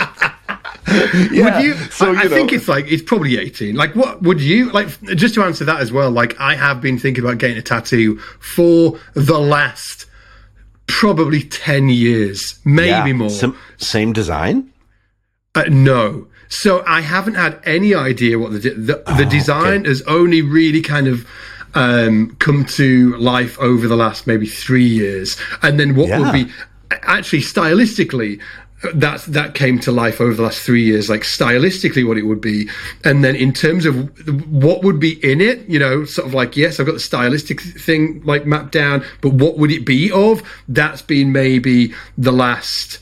B: I think it's probably 18. Like, what would you like? Just to answer that as well. Like, I have been thinking about getting a tattoo for the last probably 10 years, maybe more.
A: Same design?
B: No. So I haven't had any idea what the design has only really kind of come to life over the last maybe 3 years. And then what will be actually stylistically, that came to life over the last 3 years, like stylistically what it would be. And then in terms of what would be in it, you know, sort of like, yes, I've got the stylistic thing like mapped down, but what would it be of? That's been maybe the last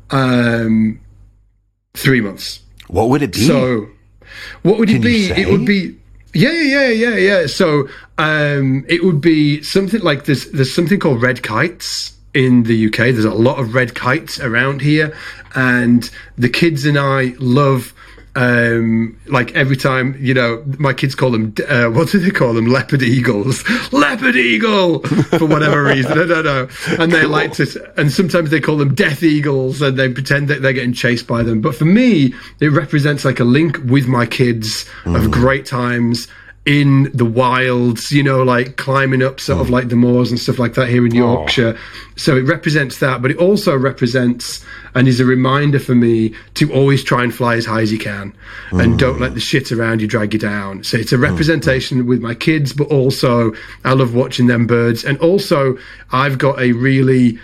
B: 3 months.
A: What would it be?
B: So what would it be?
A: It
B: would be, yeah. So it would be something like there's something called red kites in the UK. There's a lot of red kites around here, and the kids and I love like every time, you know, my kids call them what do they call them? Leopard eagles. Leopard eagle, for whatever reason, I don't know. And they like to, and sometimes they call them death eagles, and they pretend that they're getting chased by them. But for me, it represents like a link with my kids of great times in the wilds, you know, like climbing up sort of like the moors and stuff like that here in Yorkshire. So it represents that, but it also represents and is a reminder for me to always try and fly as high as you can and don't let the shit around you drag you down. So it's a representation with my kids, but also I love watching them birds. And also I've got a really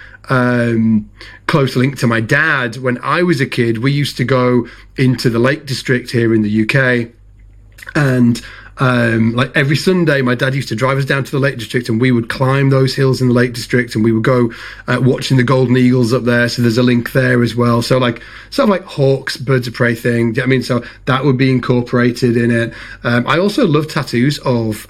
B: close link to my dad. When I was a kid, we used to go into the Lake District here in the UK, and like every Sunday, my dad used to drive us down to the Lake District, and we would climb those hills in the Lake District, and we would go watching the golden eagles up there. So there's a link there as well. So like sort of like hawks, birds of prey thing. I mean, so that would be incorporated in it. I also love tattoos of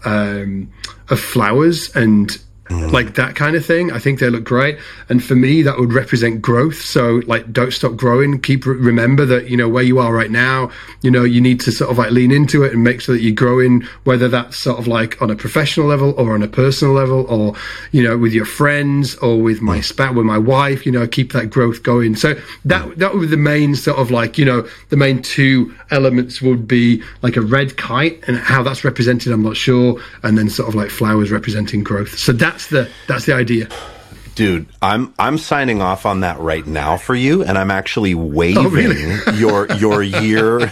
B: flowers and like that kind of thing. I think they look great, and for me that would represent growth. So like, don't stop growing. Remember that, you know, where you are right now, you know, you need to sort of like lean into it and make sure that you're growing, whether that's sort of like on a professional level or on a personal level, or, you know, with your friends or with my spouse, with my wife, you know, keep that growth going. So that would be the main sort of like, you know, the main two elements would be like a red kite, and how that's represented I'm not sure, and then sort of like flowers representing growth. So that's the idea.
A: Dude, I'm signing off on that right now for you, and I'm actually waiving your year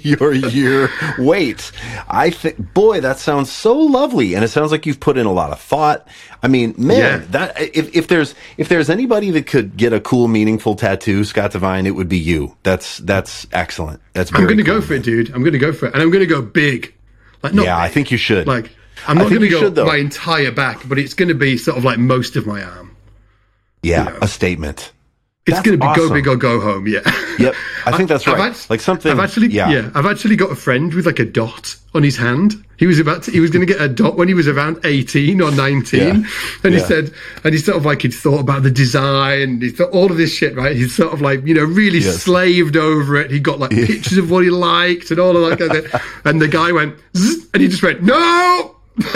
A: wait. I think, boy, that sounds so lovely, and it sounds like you've put in a lot of thought. I mean, man, that if there's anybody that could get a cool, meaningful tattoo, Scott Devine, it would be you. That's excellent. That's very
B: I'm going to
A: cool,
B: go for it, dude. I'm going to go for it, and I'm going to go big. Like, not big.
A: I think you should.
B: Like, I'm not going to go my entire back, but it's going to be sort of like most of my arm.
A: Yeah,
B: you know?
A: A statement.
B: It's going to be awesome. Go big or go home. Yeah.
A: Yep. I think that's right. Like something.
B: I've actually got a friend with like a dot on his hand. He was going to get a dot when he was around 18 or 19. And he said, and he sort of like, he'd thought about the design, he thought all of this shit, right? He's sort of like, you know, really slaved over it. He got like pictures of what he liked and all of that kind of thing. And the guy went, zzz, and he just went, no!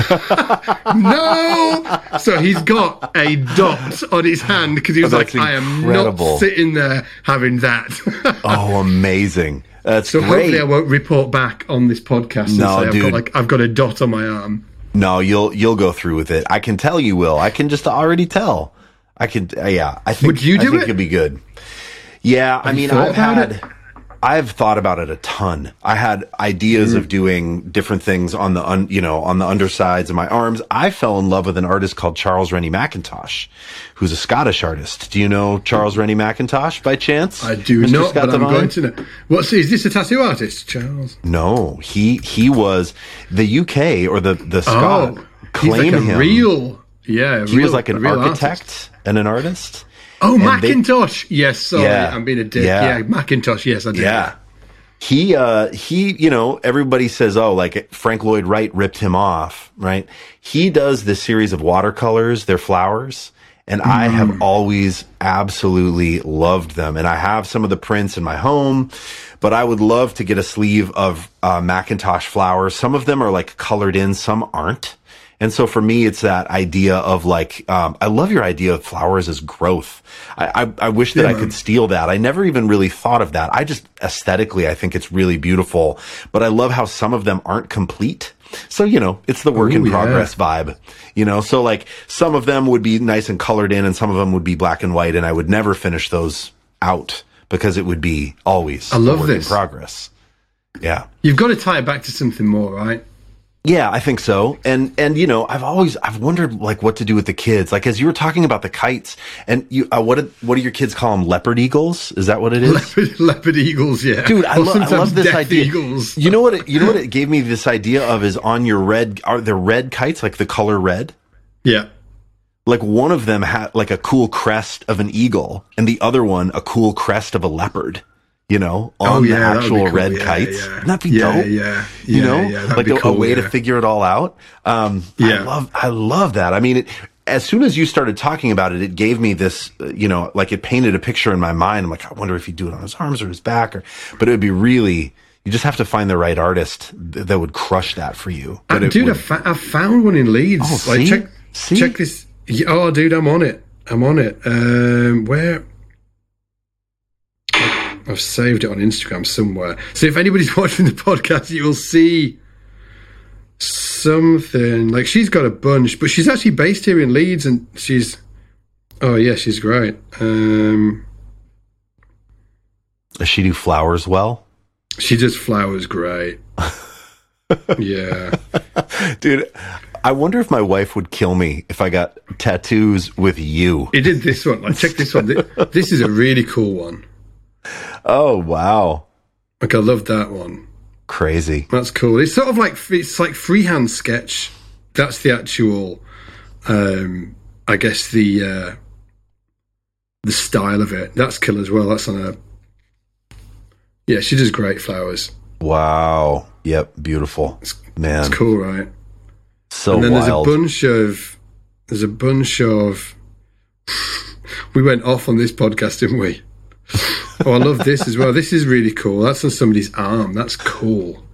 B: No! So he's got a dot on his hand because he was like, I am not sitting there having that.
A: Oh, amazing. That's
B: so
A: great.
B: Hopefully I won't report back on this podcast and say I've got a dot on my arm.
A: No, you'll go through with it. I can tell you will. I can just already tell. I could, I think.
B: Would you do it?
A: I think it'd be good. Yeah, I mean, I've thought about it a ton. I had ideas of doing different things on the on the undersides of my arms. I fell in love with an artist called Charles Rennie Mackintosh, who's a Scottish artist. Do you know Charles Rennie Mackintosh by chance?
B: I do not, but I'm going to know. Is this a tattoo artist, Charles?
A: No, he was the UK or the Scot claim him.
B: He
A: was like an architect artist. And an artist.
B: Oh, and Mackintosh. Yes, sorry, I'm being a dick. Yeah, Mackintosh. Yes, I do.
A: Yeah. He, you know, everybody says, oh, like Frank Lloyd Wright ripped him off, right? He does this series of watercolors, they're flowers, and I have always absolutely loved them. And I have some of the prints in my home, but I would love to get a sleeve of Mackintosh flowers. Some of them are like colored in, some aren't. And so for me, it's that idea of like, I love your idea of flowers as growth. I wish that I could steal that. I never even really thought of that. I just aesthetically, I think it's really beautiful, but I love how some of them aren't complete. So, you know, it's the work in progress vibe, you know, so like some of them would be nice and colored in and some of them would be black and white, and I would never finish those out because it would be always
B: a work
A: in progress. Yeah.
B: You've got to tie it back to something more, right?
A: Yeah, I think so. And you know, I've wondered like what to do with the kids. Like as you were talking about the kites, and you what do your kids call them? Leopard eagles? Is that what it is?
B: Leopard eagles, yeah.
A: Dude, I love this idea.
B: Eagles.
A: You know what it gave me this idea of is on your are there red kites, like the color red?
B: Yeah.
A: Like one of them had like a cool crest of an eagle, and the other one a cool crest of a leopard. You know, on the actual cool. red kites.
B: Yeah.
A: Wouldn't that be dope? You know, like a way to figure it all out. I love that. I mean, as soon as you started talking about it, it gave me this, you know, like it painted a picture in my mind. I'm like, I wonder if he'd do it on his arms or his back, but it would be really, you just have to find the right artist that would crush that for you.
B: Dude, I found one in Leeds.
A: Oh,
B: like,
A: see?
B: Check this. Oh, dude, I'm on it. Where? I've saved it on Instagram somewhere. So if anybody's watching the podcast, you will see something. Like she's got a bunch, but she's actually based here in Leeds, and she's great.
A: Does she do flowers well?
B: She does flowers great. Yeah.
A: Dude, I wonder if my wife would kill me if I got tattoos with you.
B: He did this one. Like, check this one. This is a really cool one.
A: Oh, wow.
B: Like, I love that one.
A: Crazy.
B: That's cool. It's sort of like, it's like freehand sketch. That's the actual, I guess the style of it. That's cool as well. That's on yeah, she does great flowers.
A: Wow. Yep. Beautiful. Man.
B: It's cool, right?
A: So
B: and then
A: wild.
B: There's a bunch of, we went off on this podcast, didn't we? Oh, I love this as well. This is really cool. That's on somebody's arm. That's cool.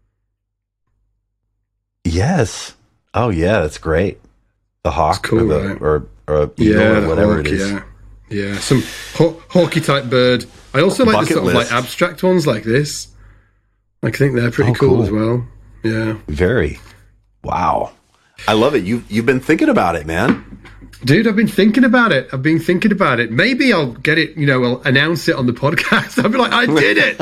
A: Yes. Oh, yeah. That's great. The hawk,
B: cool, right?
A: or eagle, or whatever
B: hawk,
A: it is.
B: Yeah. Some hawky type bird. I also like the sort of like abstract ones like this. I think they're pretty cool as well. Yeah.
A: Very. Wow. I love it. You've been thinking about it, man.
B: Dude, I've been thinking about it. Maybe I'll get it, you know, I'll announce it on the podcast. I'll be like, I did it.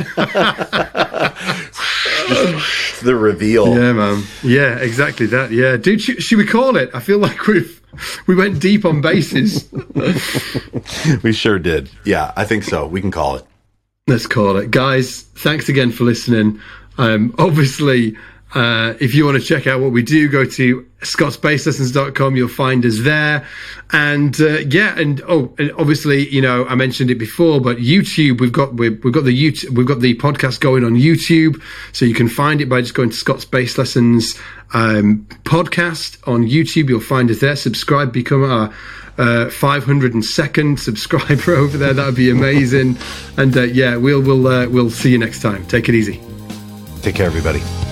A: The reveal.
B: Yeah, man. Yeah, exactly that. Yeah. Dude, should we call it? I feel like we went deep on bases.
A: We sure did. Yeah, I think so. We can call it.
B: Let's call it. Guys, thanks again for listening. Obviously, if you want to check out what we do, go to scottsbaselessons.com. You'll find us there. And and obviously, you know, I mentioned it before, but YouTube, we've got the podcast going on YouTube, so you can find it by just going to Scott's Bass Lessons podcast on YouTube. You'll find us there. Subscribe, become our 502nd subscriber over there. That would be amazing. And we'll see you next time. Take it easy.
A: Take care, everybody.